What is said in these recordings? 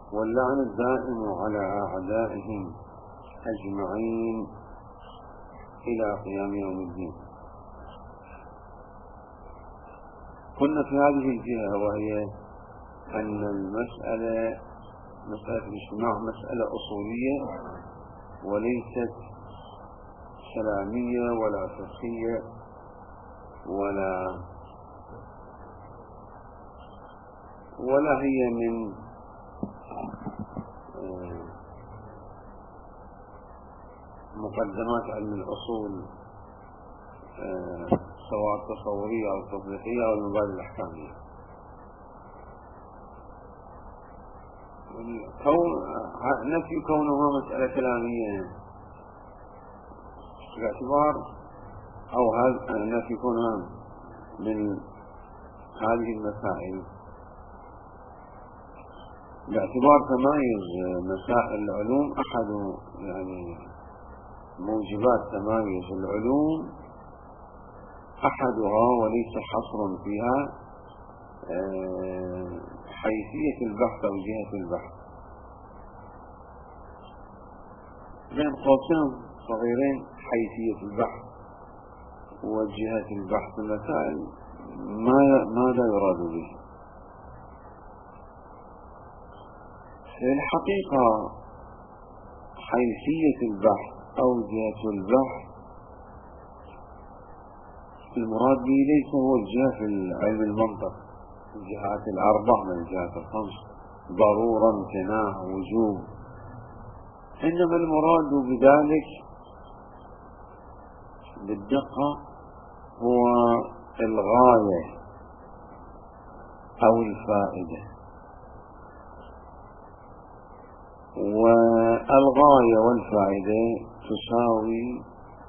واللعن الدائم على أعدائهم أجمعين إلى قيام يوم الدين. كنا في هذه الجهة، وهي أن مسألة الاجتماع مسألة أصولية وليست سلامية ولا فقهية ولا هي من مقدمات علم الأصول، سواء تصورية أو تطبيقية أو المبادئ الأحكامية. نفي كونها مسألة كلامية باعتبار، أو نفي كونها من هذه المسائل باعتبار تمايز مسائل العلوم. أحد موجبات تمايز العلوم أحدها وليس حصرا فيها حيثية البحث أو جهة البحث. بين قوسين صغيرين، حيثية البحث وجهة البحث المسائل ماذا يراد به؟ في الحقيقة حيثية البحث أو جهة البحث المراد به ليس هو الجهة في علم المنطق، الجهات الأربع من الجهات الخمس، ضرورة، امتناع، وجوب، إنما المراد بذلك بالدقة هو الغاية أو الفائدة. والغاية والفائدة تساوي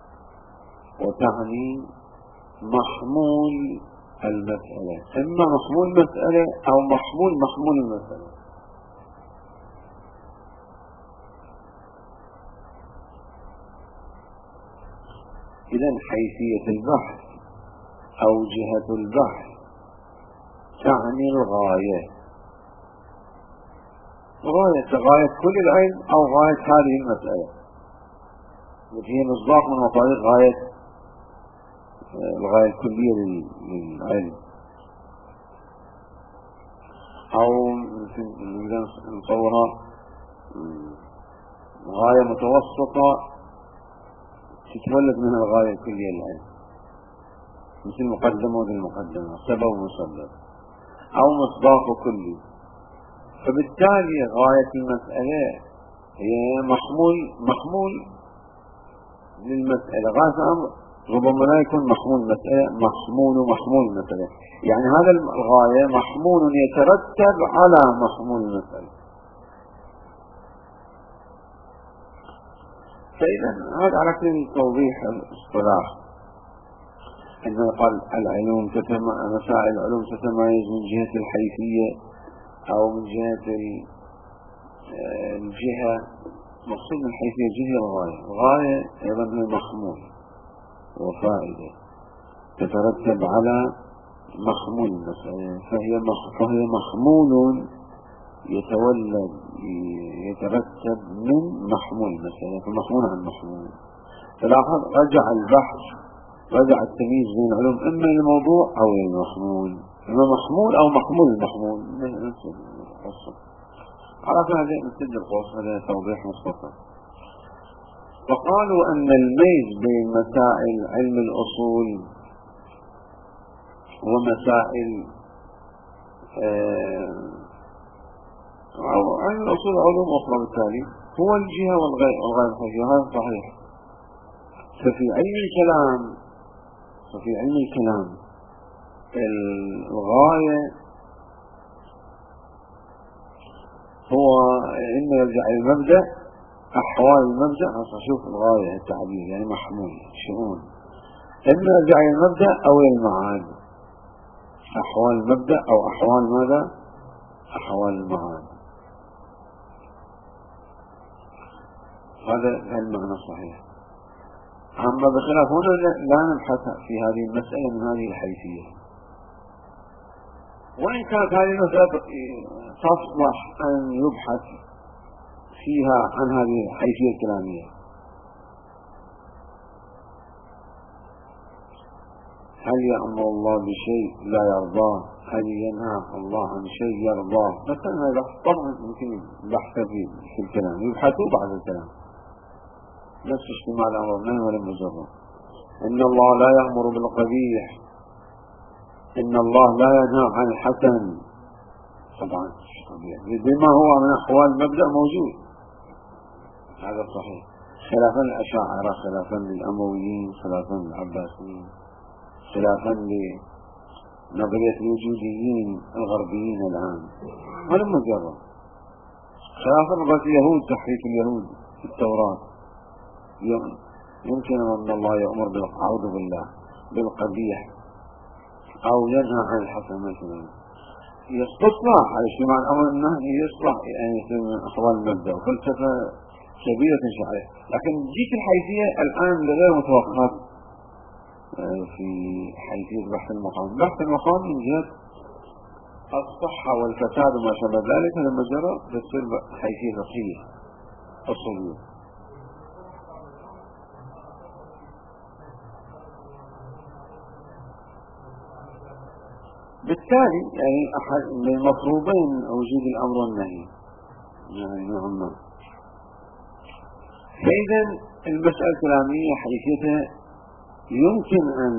وتعني محمول المسألة، إما محمول مسألة أو محمول المسألة. إذن حيثية البحث أو جهة البحث تعني الغاية، غاية كل العلم أو غاية هذه المسألة، التي هي مصداق من مصادر الغاية الكلية للعلم. أو نصورها غاية متوسطة تتولد منها الغاية الكلية للعلم، مثل مقدمة والمقدمة، سبب ومسبب، أو مصداق كلي. فبالتالي غاية المسألة هي محمول للمسألة. غاية الأمر ربما لا يكون محمول المسألة، محمول المسألة، يعني هذا الغاية محمول يترتب على محمول المسألة. فإذا هذا على كل توضيح الاصطلاح، عندما قال مسائل العلوم تتميز من جهة الحيثية أو من جهة الجهة، مقصود من حيثية جهة الغاية أيضا هي محمول وفائدة تترتب على محمول المسألة، فهي محمول يترتب من محمول المسألة، فمحمول عن محمول. فلاحظ رجع التمييز بين العلوم إما الموضوع أو المحمول، إما محمول أو محمول المحمول من نفس القصة. على هذا نسد القوس، هذا توضيح مختصر. وقالوا أن الميز بين مسائل علم الأصول ومسائل علم الأصول علوم أخرى بالتالي هو الجهة والغاية الخفية. هذا صحيح. ففي علم الكلام الغاية هو إما يرجع إلى المبدأ، أحوال المبدأ، أشوف الغاية التعبير يعني محمول شؤون، إما يرجع إلى المبدأ أو إلى المعاد، أحوال المبدأ أو أحوال ماذا؟ أحوال المعاد. هذا المعنى صحيح. أما بخلاف هنا لا نبحث في هذه المسألة من هذه الحيثية، وإن كانت هذه المسألة تصلح أن يبحث فيها عن هذه الحيثية الكلامية. هل يأمر الله بشيء لا يرضاه؟ هل ينهى الله عن شيء يرضاه؟ مثلا هذا طبعا ممكن بحث في الكلام، يبحثوا بعد الكلام. نفس اجتماع الأمر والنهي والمجرد. إن الله لا يأمر بالقبيح، إن الله لا ينهى عن الحسن. طبعا بما هو من أحوال مبدأ موجود، هذا صحيح، خلافا للأشاعرة، خلافا للأمويين، خلافا للعباسيين، خلافا لنظرية الوجوديين الغربيين الآن، ولم مجرد خلافا لليهود، تحريف اليهود في التوراة. يمكن أن الله يأمر أعوذ بالله بالقبيح أو ينهى عن الحسن مثلا، يستصلح على اجتماع الأمر والنهي، يصلح يعني من أحوال المبدأ وفلسفة كبيرة شرعية. لكن جيت الحيثية الآن غير متوقف في حيثية بحث المقام. بحث المقام من جهة الصحة والفساد وما شابه ذلك، لما جرى تصير حيثية فقهية أصولية. بالتالي يعني أحد من المطلوبين وجود الأمر والنهي يعني نوعا ما. فإذا المسألة الكلامية حيثيتها يمكن أن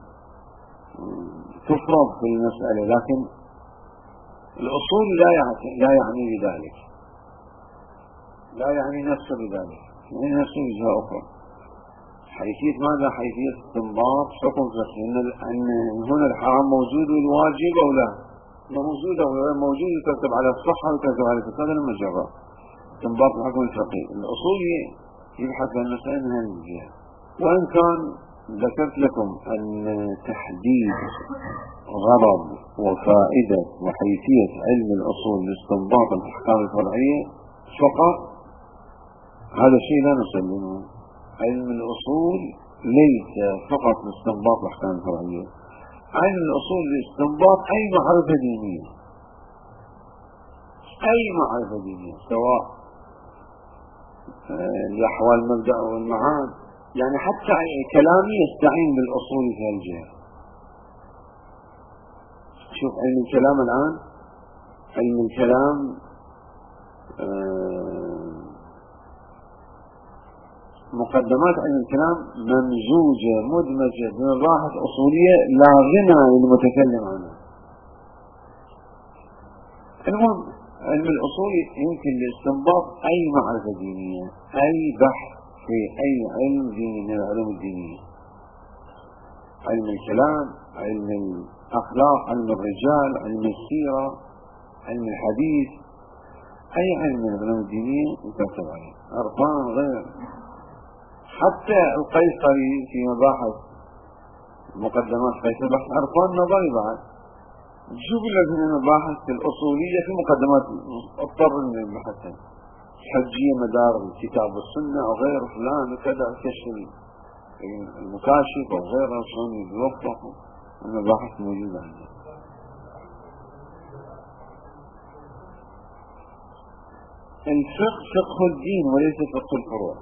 تفرض في المسألة، لكن الأصول لا يعني بذلك، لا يعني نفسه بذلك، يعني نفسه بجهة أخرى. حيثية ماذا؟ حيثية استنباط حكم فقهي، أن هنا الحرام موجود والواجب أو لا موجود، أو موجود يترتب على الصحة ويترتب على الفساد المجرى. استنباط الحكم الفقهي. الأصول يبحث عن المسألة من هذه الجهة. وإن كان ذكرت لكم أن تحديد غرض وفائدة وحيثية علم الأصول لاستنباط الأحكام الفرعية فقط، هذا الشيء لا نسلمه. علم الأصول ليس فقط لاستنباط الأحكام الفرعية، علم الأصول لاستنباط أي معرفة دينية، أي معرفة دينية، سواء الأحوال المبدأ والمعاد. يعني حتى كلامي يستعين بالأصول في الجهة. شوف علم الكلام الآن، علم الكلام مقدمات علم الكلام ممزوجة مدمجة بمباحث أصولية لا غنى للمتكلم عنها. المهم علم الأصول يمكن لاستنباط أي معرفة دينية، أي بحث في أي علم ديني من العلوم الدينية. علم الكلام، علم الأخلاق، علم الرجال، علم السيرة، علم الحديث، أي علم من العلوم الدينية يترتب عليه أرقام غير. حتى القيصري في مباحث مقدمات قيصر بحث أرقام نظري بعد جبل من المباحث الأصولية في مقدمات اضطر من البحثين حجية مدار الكتاب والسنة أو غير فلان وكذا، كشف المكاشف أو غيره شلون يوفق. المباحث موجودة عندنا. الفقه فقه الدين وليس فقه الفروع.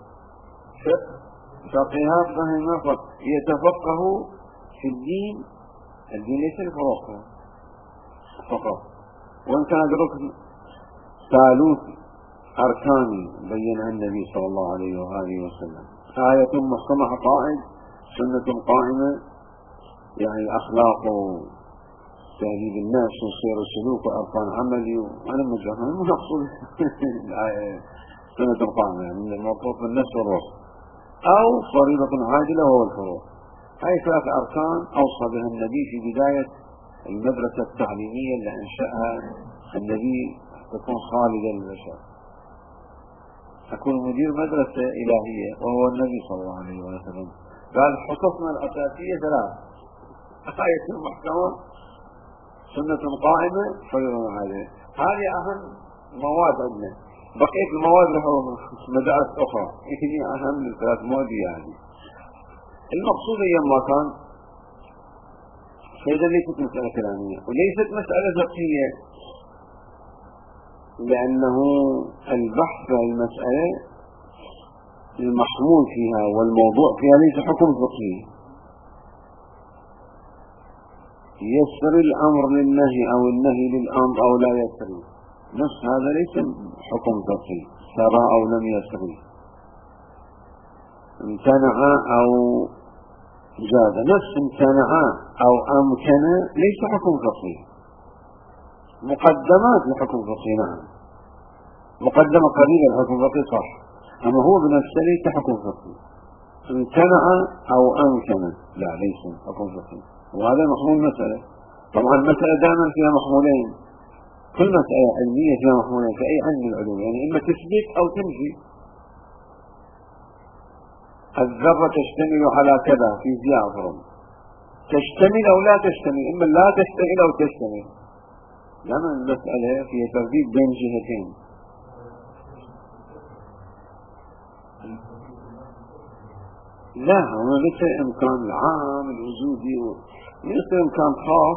فقهات فهم يتفقه في الدين، الدين ليس الفروع فقط. وإن كان ركن ثالوث أركان بينها النبي صلى الله عليه وآله وسلم. آية محكمة عقائد، سنة قائمة يعني الأخلاق وتهذيب الناس وسير السلوك وأركان عملي وأنا مجرد مقصود الآية سنة قائمة يعني الموقوف بالنفس والروح، أو فريضة عاجلة وهو الفروع. هاي ثلاث أركان أوصى بها النبي في بداية المدرسة التعليمية اللي أنشأها النبي تكون خالدة للبشر، تكون مدير مدرسة إلهية وهو النبي صلى الله عليه وسلم. قال حصصنا الأساسية ثلاث: آية محكمة، سنة قائمة، فريضة عاجلة. هذه أهم مواد عندنا. بقية المواد له مدارس أخرى، هي أهم من ثلاث مواد. يعني المقصود لما كان فإذا ليست مسألة كلامية وليست مسألة فقهية، لأنه البحث في المسألة المحمول فيها والموضوع فيها ليس حكم فقهي. يسر الأمر للنهي أو النهي للأمر أو لا يسري، نفس هذا ليس حكم فقهي، سرى أو لم يسري، امتنع أو جاز، نفس امتنع أو أمكن ليس حكم فقهي، مقدمات لحكم فقهي. نعم، مقدمة قريبة لحكم فقهي صح، أما هو بنفسه ليس حكم فقهي. امتنع أو أمكن لا ليس حكم فقهي، وهذا محمول مسألة. طبعا المسألة دائما فيها محمولين، كل مسألة علمية فيها محمولين في أي علم من العلوم، يعني إما تثبت أو تنفي. الذرة تشتمل على كذا في فيزياء فرض، تشتمل أو لا تشتمل، إما لا تشتمل أو تشتمل، لأن المسألة فيها ترتيب بين جهتين. لا، هو ليس إمكان العام الوجودي، ليس إمكان خاص.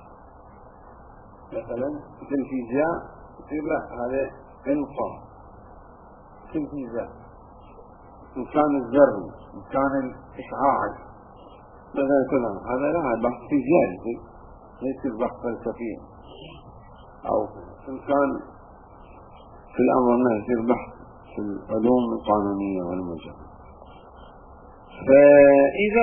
مثلا في الفيزياء يصير لا هذا إنقاذ في الفيزياء، إمكان الذري، إمكان الإشعاع مثلا كذا، هذا لا، هذا بحث فيزيائي ليس البحث فلسفي. أو إمكان في الأمر أنه يصير بحث في العلوم القانونية والمجال. فإذا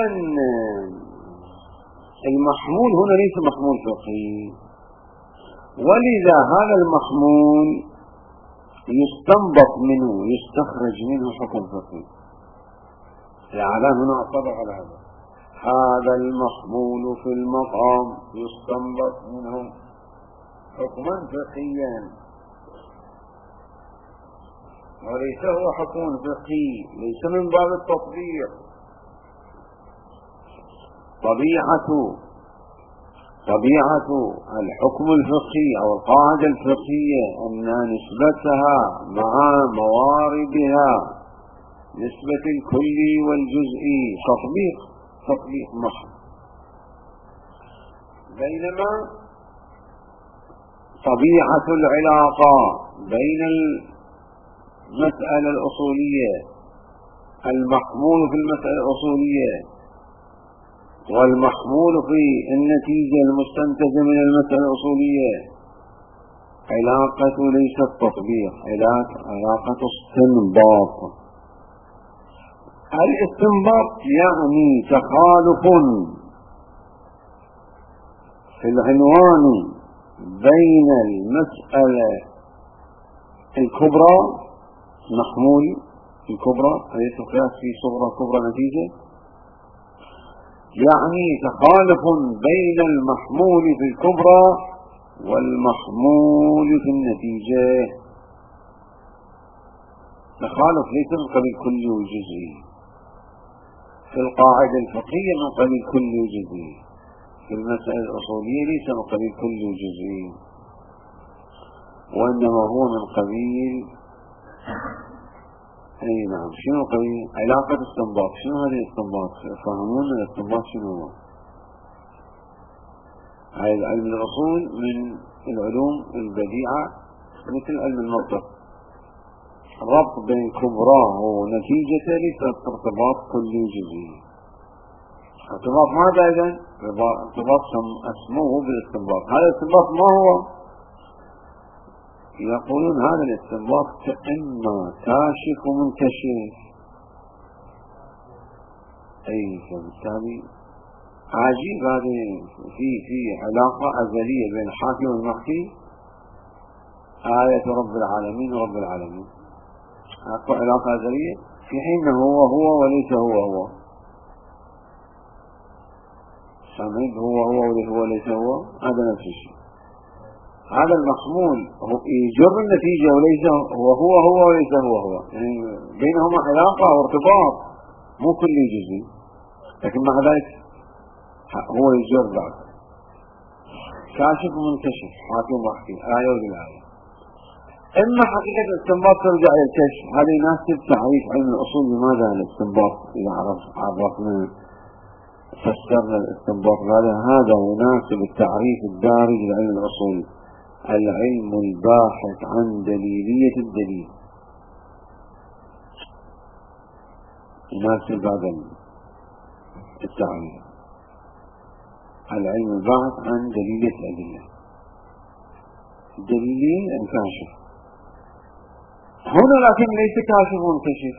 المحمول هنا ليس محمول فقهي، ولذا هذا المحمول يستنبط منه يستخرج منه حكم فقهي. الإعلام هنا أطلع على هذا المحمول في المقام يستنبط منه حكما فقهيا، وليس هو حكم فقهي، ليس من باب التطبيق. طبيعة الحكم الفقهي أو القاعدة الفقهية أن نسبتها مع مواردها، نسبة الكلي والجزئي، تطبيق محض. بينما طبيعة العلاقة بين المسألة الأصولية، المحمول في المسألة الأصولية والمحمول في النتيجة المستنتجة من المسألة الأصولية، علاقة ليست تطبيق، علاقة استنباط. الاستنباط يعني تخالف في العنوان بين المسألة الكبرى محمول الكبرى، ليس القياس في صغرى كبرى نتيجة، يعني تخالف بين المحمول في الكبرى والمحمول في النتيجة، تخالف ليس من قبيل كلي وجزئي. في القاعدة الفقهية من قبيل كلي وجزئي، في المسألة الأصولية ليس من قبيل كلي وجزئي، وإنما هو من قبيل أي نعم. شنو قبيل علاقة استنباط؟ شنو هذه الاستنباط؟ فهمون الاستنباط شنو هو؟ هذا علم الأصول من العلوم البديعة مثل علم المنطق، الربط بين كبراه ونتيجته ليس ارتباط كلي وجزئي. ارتباط ماذا إذن؟ ارتباط اسمه بالاستنباط. هذا الاستنباط ما هو؟ يقولون هذا الاستنباط كإما كاشف ومنكشف. أي فبالتالي عجيب، هذه في علاقة أزلية بين الحاكي والمحكي، آية رب العالمين ورب العالمين، علاقة أزلية، في حين هو وليس هو سامعين، هو وليس هو، هذا نفس الشيء. هذا المحمول يجر النتيجة وليس هو وليس هو، يعني بينهما علاقة وارتباط مو كل جزء، لكن مع ذلك هو يجر بعد. كاشف ومنكشف، حاكم وحكي، آية وبالآية. إما حقيقة الاستنباط ترجع إلى الكشف، هذا يناسب تعريف علم الأصول. لماذا الاستنباط؟ إذا عرفنا فسرنا الاستنباط هذا يناسب التعريف الدارج لعلم الأصول: العلم الباحث عن دليلية الدليل. يناسب هذا التعريف: العلم الباحث عن دليلية الأدلة. الدليل الكاشف هنا، لكن ليس كاشف منكشف.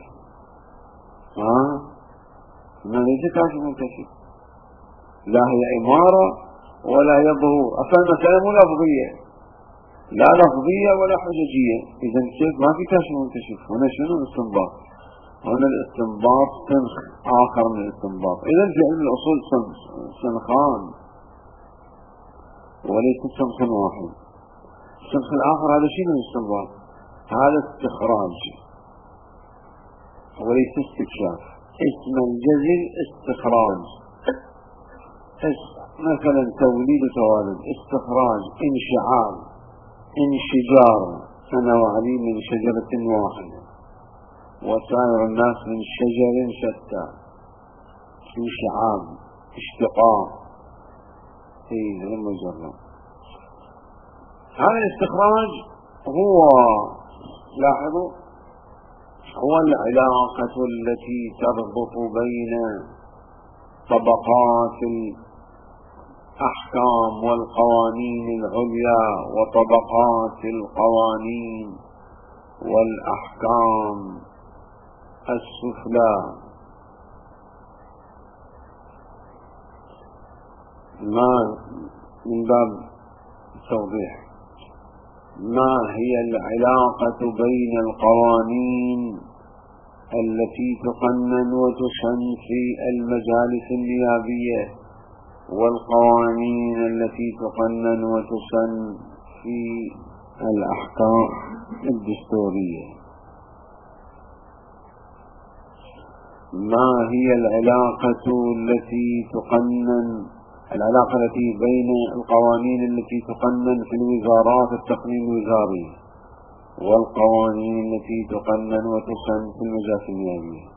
ما ليس كاشف منكشف، لا هي إمارة ولا هي ظهور. أصلا المسألة مو لفظية، لا لفظية ولا حججية. إذا كيف ما في كاشف منكشف؟ هنا شنو الاستنباط؟ هنا الاستنباط سنخ آخر من الاستنباط. إذا في علم الأصول سنخان وليس سنخ واحد. السنخ الآخر هذا شنو الاستنباط؟ هذا استخراج وليس استكشاف. اسم الجزل استخراج. مثلا توليد وتوالد، استخراج، انشعاب، انشجار. أنا وعلي من شجرة واحدة وسائر الناس من شجر شتى. انشعاب، اشتقاق، غير مجرد. هذا الاستخراج هو، لاحظوا، هو العلاقة التي تربط بين طبقات الأحكام والقوانين العليا وطبقات القوانين والأحكام السفلى. ما من باب التوضيح: ما هي العلاقة بين القوانين التي تقنن وتسن في المجالس النيابية والقوانين التي تقنن وتسن في الأحكام الدستورية؟ ما هي العلاقة التي بين القوانين التي تقنن في الوزارات التقنين الوزاري والقوانين التي تقنن وتسن في المجالس النيابية؟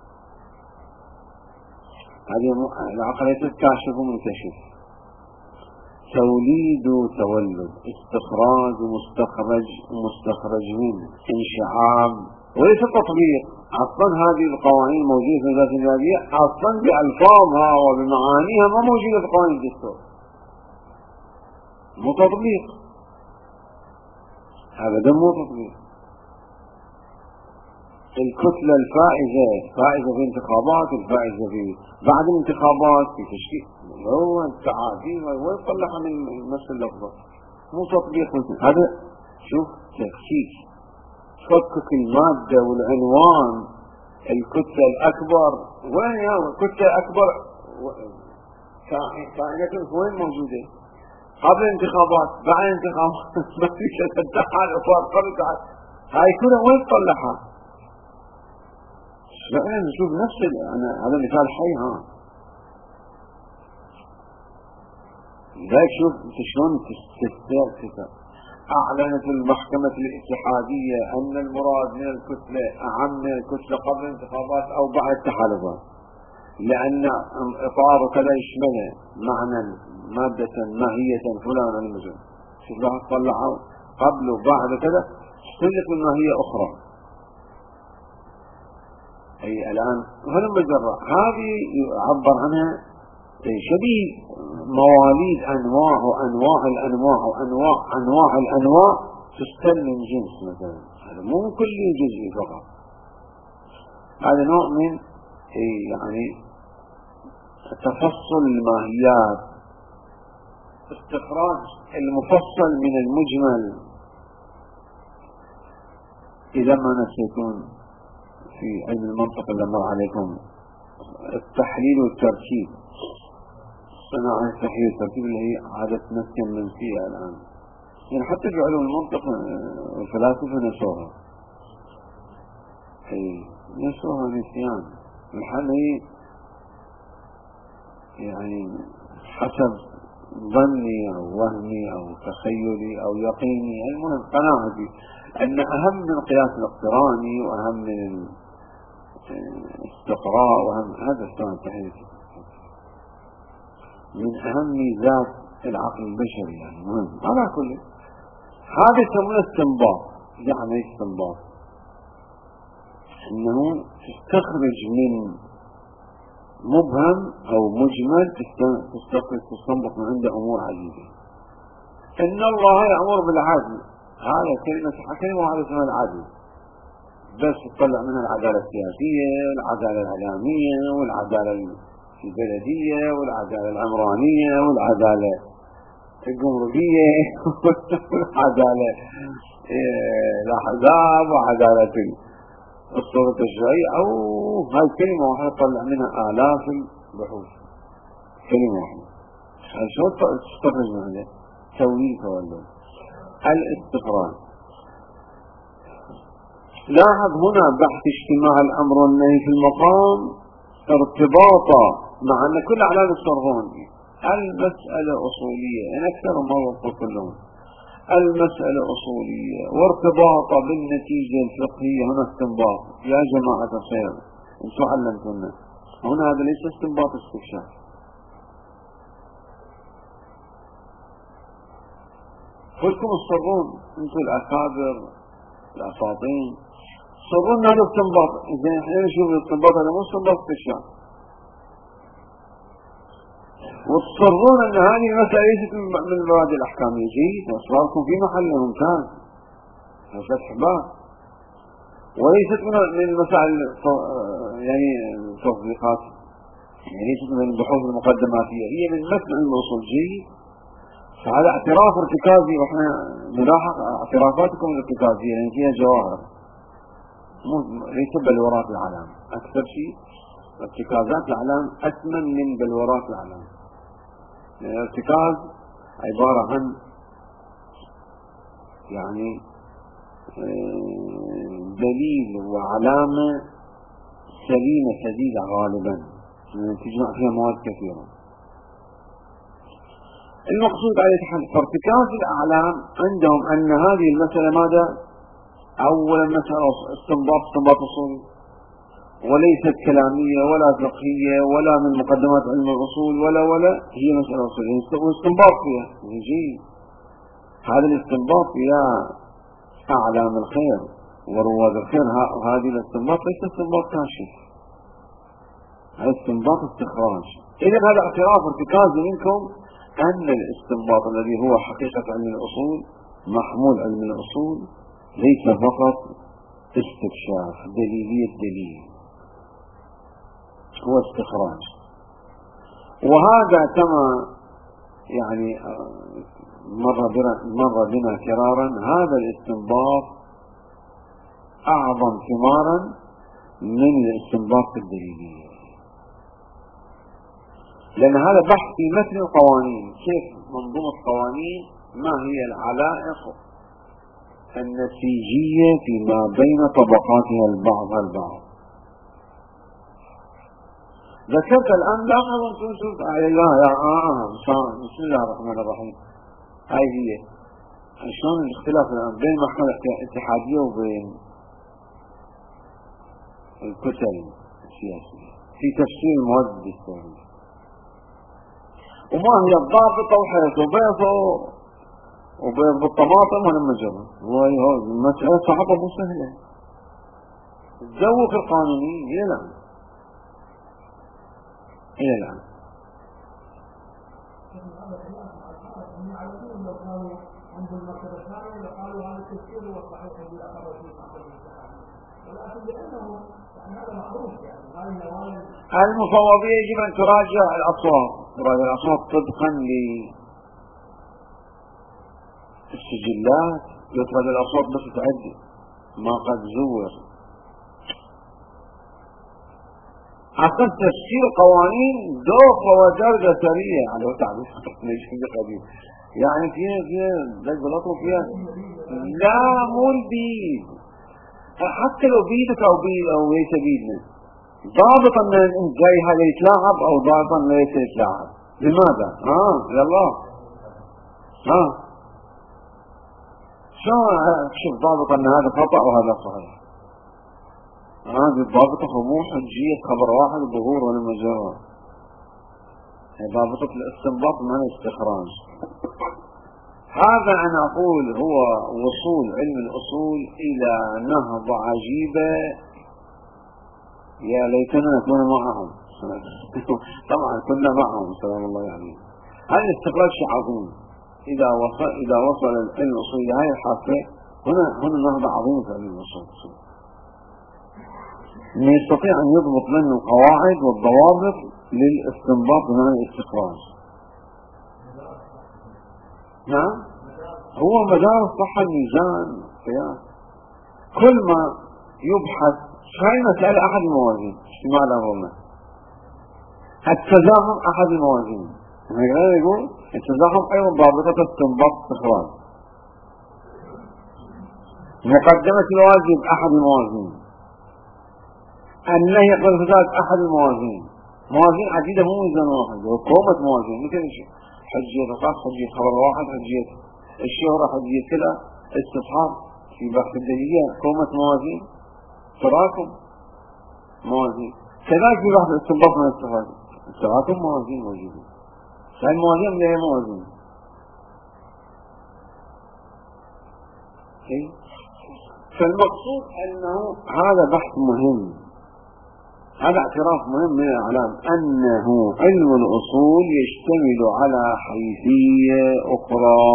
هذه العلاقة ليست كاشف ومنكشف. توليد وتولد، استخراج ومستخرج ومستخرج منه، انشعاب، وليس تطبيق. أصلا هذه القوانين موجودة في المجالس النيابية أصلا بألفاظها وبمعانيها ما موجودة في قوانين الدستور. مو تطبيق، أبدا مو تطبيق. الكتلة الفائزة في انتخابات، الفائزة في بعد الانتخابات في تشكيل، هو التعادل ويطلعها من نفس اللفظة. مو تطبيق. هذا شوف تفكيك، تفكك المادة والعنوان. الكتلة الأكبر وين؟ يا الكتلة الأكبر كائنة وين موجودة؟ قبل الانتخابات، بعد الانتخابات، ما في شيء تتحال قبل تعال. هاي كلها وين تطلعها؟ فعلا نشوف نفس هذا مثال حي. لذلك شوف شلون تستيقظ. أعلنت المحكمة الاتحادية أن المراد من الكتلة أعم من الكتلة قبل الانتخابات أو بعد التحالفات، لأن إطار كذا يشمله معنى مادة ماهية فلان المجال. شوف راح تطلعوا قبل وبعد كذا تختلف من ماهية أخرى. أي الآن هذا مجرد هذه يعبر عنها شبيه مواليد أنواع وأنواع الأنواع وأنواع الأنواع تستل من جنس مثلا. هذا مو كل جزء فقط، هذا نوع من يعني تفصل الماهيات، استخراج المفصل من المجمل. إذا ما نسيتون في علم المنطق اللي مر عليكم التحليل والتركيب، صناعة التحليل والتركيب اللي هي عادة نسيان منسية الآن، يعني حتى في علم المنطق الفلاسفة نسوها نسيان. الحل هي يعني حسب ظني أو وهمي أو تخيلي أو يقيني، المهم قناعتي أن أهم من القياس الاقتراني وأهم من الاستقراء وأهم هذا التحليل. من أهم ميزات العقل البشري، يعني مهم على كل. هذا يسمونه استنباط. يعني استنباط انه تستخرج من مبهم او مجمل تستنبط من عنده امور عجيبة. ان الله يأمر بالعدل، هذا كلمة واحدة اسمها العدل، بس تطلع منها العدالة السياسية والعدالة الإعلامية والعدالة البلدية والعدالة العمرانية والعدالة الجمهورية والعدالة الأحزاب وعدالة السلطة الشرعية. أو هاي كلمة واحدة تطلع منها آلاف البحوث. كلمة واحدة شو تستخرج من هذا؟ توليد الاستخراج. لاحظ هنا بحث اجتماع الأمر والنهي في المقام ارتباطا مع أن كل أعلام الصرفون المسألة أصولية، أنا أكثر ما وصل كلهم المسألة أصولية وارتباطا بالنتيجة الفقهية. هنا استنباط يا جماعة الخير، انتم علمتونا هنا هذا ليس استنباط استكشاف. فلكم الصرفون انتم الأكابر الأساطين صرفون هذا استنباط. إذا احنا نشوف الاستنباط هذا مو استنباط استكشاف، وتصرون ان هذه المسألة ليست من المبادئ الأحكامية. جيد، واصراركم في محل ممتاز، فتح باب، وليست من المسائل يعني التطبيقات، يعني ليست من البحوث المقدماتية، هي من متن الأصول. جيد، فهذا اعتراف ارتكازي، واحنا نلاحظ اعترافاتكم الارتكازية لان فيها جواهر ليس بلورات العلام. اكثر شيء ارتكازات العلام اثمن من بلورات العلام. الارتكاز عبارة عن يعني دليل وعلامة سليمة سديدة غالبا تجمع فيها مواد كثيرة. المقصود عليه حل فارتكاز الأعلام عندهم أن هذه المسألة ماذا؟ أولا مسألة استنباط أصولي، وليست كلامية ولا فقهية ولا من مقدمات علم الأصول ولا هي مسألة أصولية واستنباط فيها. يجي هذا الاستنباط يا أعلام الخير ورواد الخير، هذه الاستنباط ليس استنباط كاشف، هذا استنباط استخراج. إذن هذا اعتراف ارتكاز منكم أن الاستنباط الذي هو حقيقة علم الأصول محمول علم الأصول ليس فقط استكشاف دليلية دليل، هو استخراج. وهذا كما يعني مر بنا كرارا، هذا الاستنباط أعظم ثمارا من الاستنباط الدليلية، لأن هذا بحث في متن القوانين، كيف منظومة القوانين، ما هي العلائق النسيجية فيما بين طبقاتها البعض البعض. ذكرت الآن لاحظ شوف بسم الله الرحمن الرحيم. هاي هي شلون الاختلاف الآن بين المحكمة الاتحادية وبين الكتل السياسية في تفسير المواد الدستورية، وما هي الضابطة وحيث وبيض بالطماطم ولما جرى. المسألة صعبة مو سهلة، تذوق القانوني إلى الآن المفوضية يجب أن تراجع الأصوات طبقا للسجلات، يطلب الأصوات بس تعدي ما قد زور. أصلا تفسير قوانين دوفة ودرجة سريعة على تعرف ليش كذا قديم يعني فيها غلطوا فيها. لا مو البيد، حتى لو بيدك أو ليس بيدنا، ضابط أن جاي هذا يتلاعب أو ضابط أن ليس يتلاعب. لماذا؟ يلا شوف ضابط أن هذا خطأ وهذا صحيح. هذه الضابطة مو حجية خبر واحد ظهور ولا مجرد. ضابطة الاستنباط من الاستخراج. هذا أنا أقول هو وصول علم الأصول إلى نهضة عجيبة، يا ليتنا نكون معهم. طبعا كنا معهم سلام الله عليهم. هذا الاستخراج شيء عظيم. إذا وصل العلم الأصول إلى هذه الحافة، هنا نهضة عظيمة في علم الأصول. يستطيع أن يضبط لنا القواعد والضوابط للاستنباط من الاستخراج. نعم، هو مدار الصحة الميزان قياس. كل ما يبحث هاي مسألة أحد الموازين اجتماع الأمر، التزاحم أحد الموازين. يقول التزاحم أيضا ضابطة استنباط استخراج. مقدمة الواجب أحد الموازين، النهي عن الفساد أحد الموازين. موازين عديدة مو ميزان واحد، وقومة موازين مثل حجية القصد، حجية خبر واحد، حجية الشهرة، حجية كلا، استصحاب في بحث الدليلية، قومة موازين، تراكم موازين. كذلك في بحث الاستنباط من الاستخراج تراكم موازين موجودين. هاي الموازين اللي هي موازين. فالمقصود أنه هذا بحث مهم، هذا اعتراف مهم من الإعلام أنه علم الأصول يشتمل على حيثية أخرى،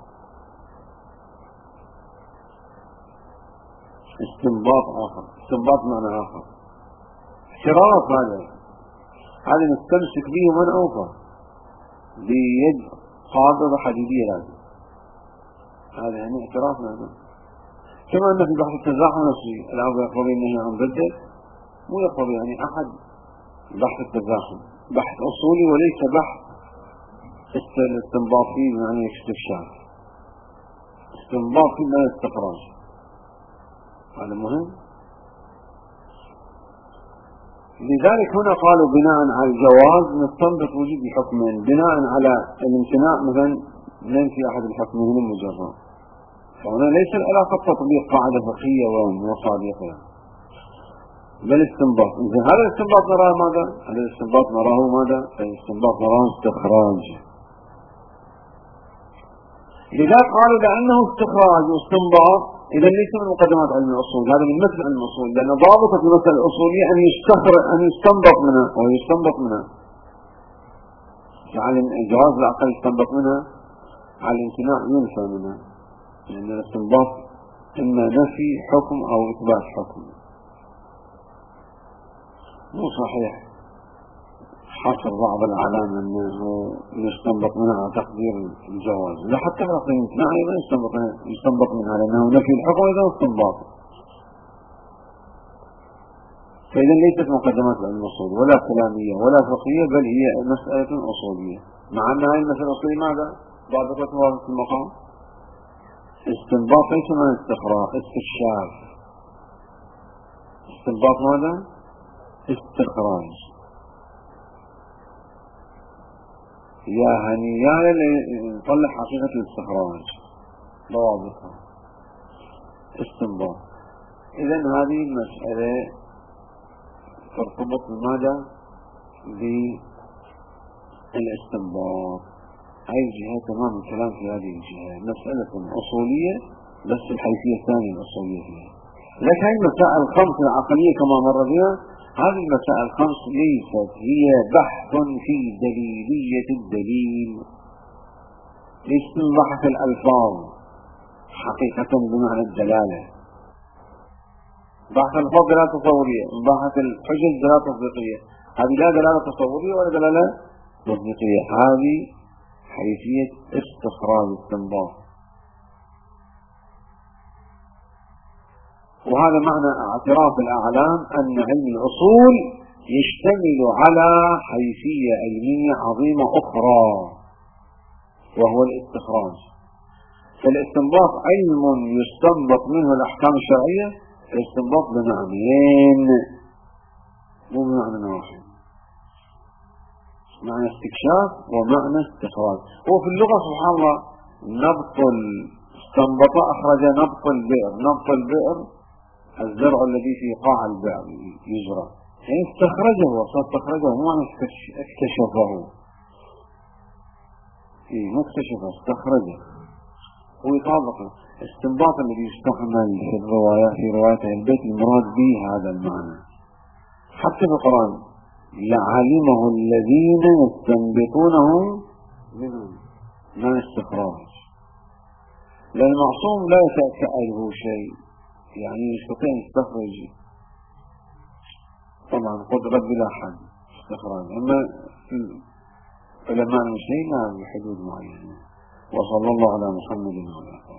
استنباط آخر، استنباط معنى آخر، اعتراف. هذا نستمسك به من أوفى بيد قابضة حديدية لازم. هذا يعني اعتراف لازم. كما أن في بحث التزاحم نفسه الأمر يقضي النهي عن ضده، مو يقضي يعني أحد بحث التزاحم، بحث أصولي وليس بحث استنباطي يعني استكشاف، استنباطي من الاستخراج. هذا مهم. لذلك هنا قالوا بناء على الجواز نستنبط وجود الحكمين، بناء على الامتناع مثلا ننفي أحد الحكمين المجرد. فهنا ليس العلاقة تطبيق قاعدة فقهية وصادقة، بل استنباط. إذا هذا الاستنباط نراه ماذا؟ هذا الاستنباط نراه ماذا؟ الاستنباط نراه استخراج. لذلك قالوا لأنه استخراج واستنباط إذا ليس من مقدمات علم الأصول، هذا من مثل علم الأصول، لأن ضابطة المسألة الأصولية أن يستنبط منها أو يستنبط منها. يعني الجواز العقل يستنبط منها، على الامتناع ينفى منها، لأن الاستنباط إما نفي حكم أو إثبات حكم. مو صحيح حصر بعض الأعلام أنه يستنبط منها على تقدير الجواز، لا حتى في الامتناع أيضا يستنبط منها، لأنه نفي الحكم أيضا استنباط. فإذا ليست مقدمات علم الأصول ولا كلامية ولا فقهية، بل هي مسألة أصولية، مع أن هذه المسألة الأصولية ماذا؟ ضابطتها في المقام استنباط ليس من استخراج، استكشاف. استنباط ماذا؟ استخراج. يا هنيا اللي نطلع حقيقة الاستخراج ضوابطها استنباط. إذا هذه المسألة ترتبط بماذا؟ بالاستنباط. هاي الجهة تمام الكلام في هذه الجهة، مسألة أصولية بس الحيثية الثانية الأصولية فيها. لكن هاي المسائل الخمس العقلية كما مر بها، هذه المسائل الخمس ليست هي بحث في دليلية الدليل، ليست من بحث الألفاظ حقيقة بمعنى الدلالة. بحث الألفاظ دلالة تصورية، بحث الحجج دلالة تصديقية. هذه لا دلالة تصورية ولا دلالة تصديقية، هذه حيثية استخراج استنباط. وهذا معنى اعتراف الأعلام أن علم الأصول يشتمل على حيثية علمية عظيمة أخرى، وهو الاستخراج. فالاستنباط علم يستنبط منه الأحكام الشرعية، الاستنباط بمعنيين مو بمعنى واحد، معنى استكشاف ومعنى استخراج. هو في اللغة سبحان الله نبط استنبط أخرج نبط البئر، نبط البئر الزرع الذي في قاع البئر يجرى، يعني استخرجه واستخرجه مو معنى اكتشفه. مكتشفة استخرجه ويطابق استنباط الذي يستعمل في الروايات في رواية البيت المراد به هذا المعنى. حتى في القرآن لعلمه الذين يستنبطونه منهم ما استخراج، لأن المعصوم لا يتأكله شيء، يعني يستطيع أن يستخرج طبعا قدرة بلا حد استخراج، أما علماء المسلمين لها بحدود معينة. وصلى الله على محمد وعلى آله.